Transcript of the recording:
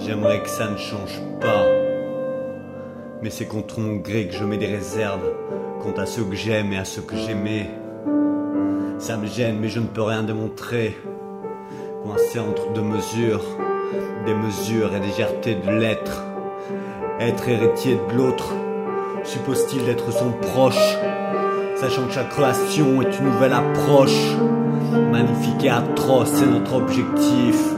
J'aimerais que ça ne change pas, mais c'est contre mon gré que je mets des réserves quant à ceux que j'aime et à ceux que j'aimais. Ça me gêne mais je ne peux rien démontrer, coincé entre deux mesures, des mesures et légèreté de l'être. Être héritier de l'autre suppose-t-il d'être son proche, sachant que chaque relation est une nouvelle approche. Magnifique et atroce, c'est notre objectif.